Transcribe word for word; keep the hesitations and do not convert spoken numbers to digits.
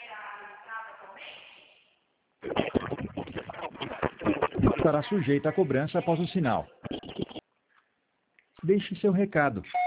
Estará sujeita a cobrança após o sinal. Deixe seu recado.